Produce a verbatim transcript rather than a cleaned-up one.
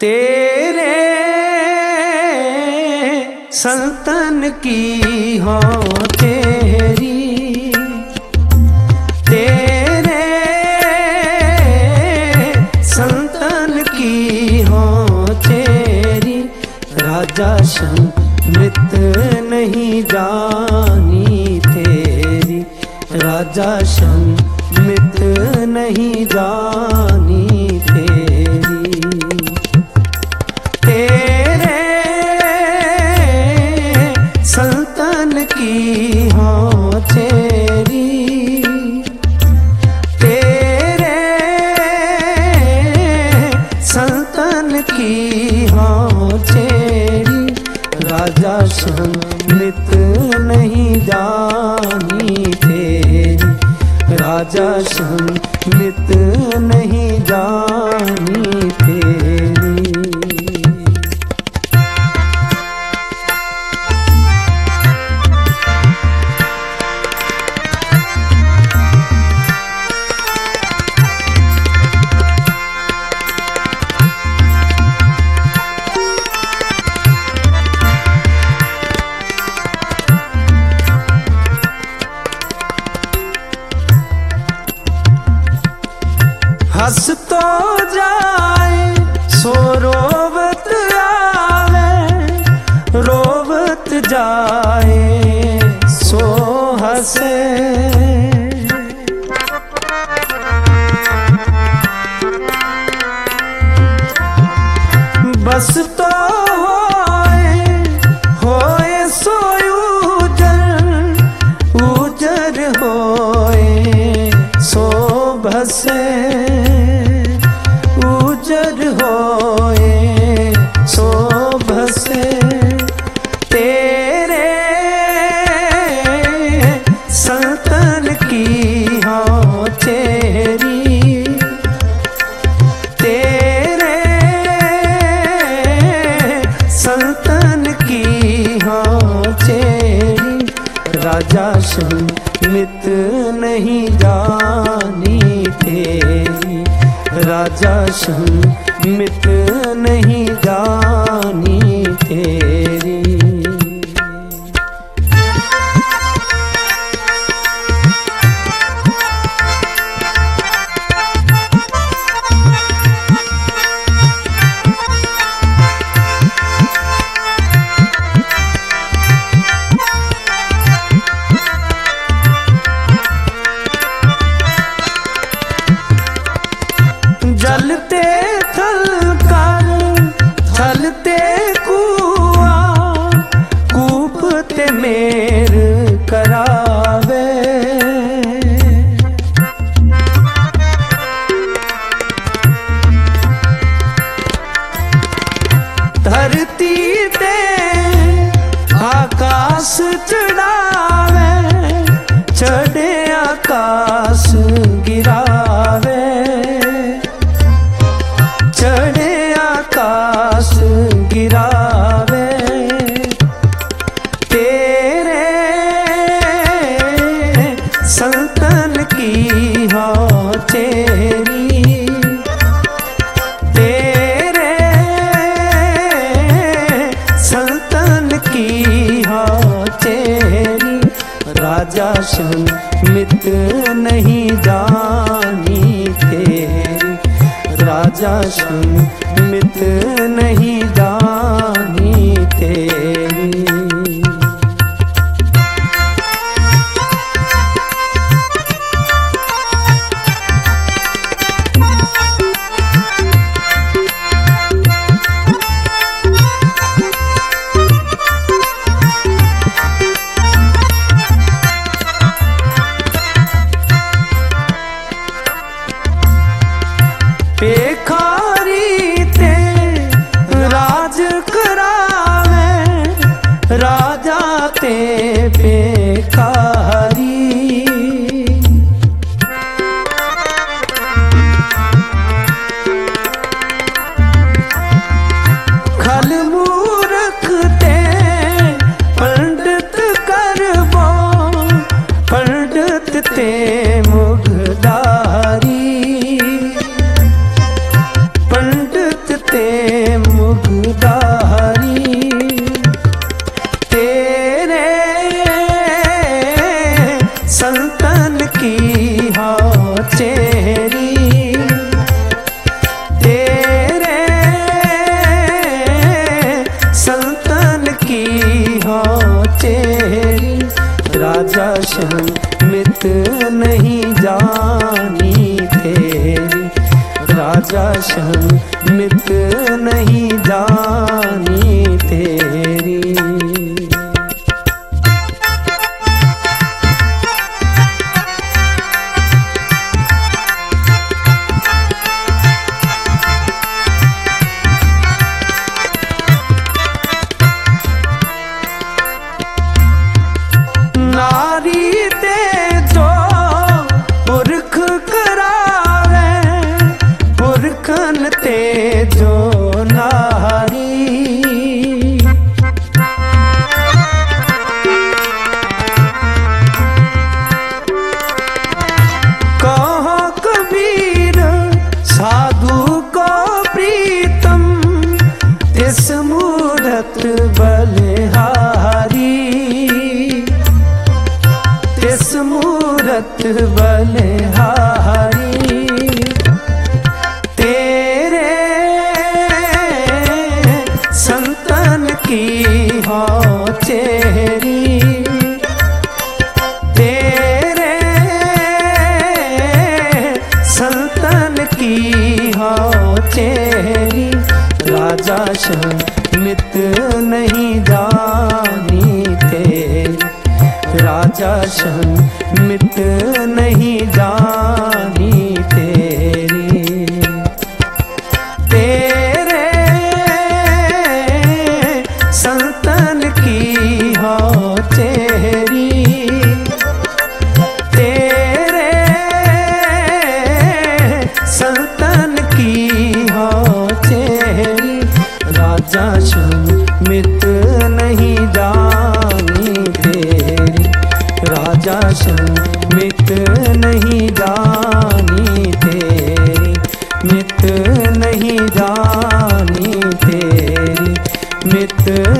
तेरे सल्तन की हो तेरी, तेरे सल्तन की हो तेरी, राजा शमित नहीं जानी तेरी, राजा शमित नहीं जानी तेरी। तेरे सल्तन की हो तेरी, तेरे सल्तन की हो तेरी, राजा शमित नहीं जानी तेरी, राजा शमित नहीं जानी तेरी। हंस तो जाए सो रोवत आवे, रोवत जाए सो हंसे, बस तो होए होए सो उजर, उजर होए सो भसे, उजर होए सो भसे। तेरे सल्तन की हो तेरी, तेरे सल्तन की हो तेरी, राजा शमित नहीं जानी तेरी, राजा शमित नहीं जानी तेरी। जलते थल कर थलते कुआ, कूपते मेर करावे, धरती ते आकाश चढ़ावे, चढ़े आकाश गिरावे, चढ़े आकाश गिरावे। तेरे सल्तन की हो तेरी, तेरे सल्तन की हो तेरी, राजा शमित नहीं जानी तेरी, राजा शमित नहीं जानी तेरी। पेखारी ते राज करावे, राजा ते पेखारी, खल मूर्ख ते पंडित करबो, पंडित ते मुगदारी, राजा शमित नहीं जानी तेरी। नारी ते जो पुरख करावे, पुरखन ते जो नारी। कहो कबीर साधु को प्रीतम, इस मूरत बलिहारी, इस मूरत बलिहारी। तेरे संतन की हो चेहरी, तेरे संतन की हो चेहरी। राजा शमित नहीं जानी तेरी, राजा शमित नहीं जानी तेरी। तेरे संतन की हो चेहरी, तेरे संतन की हो चेहरी। राजा शमित नहीं जानी तेरी, राजा शमित नहीं जानी तेरी, मित नहीं जानी तेरी, मित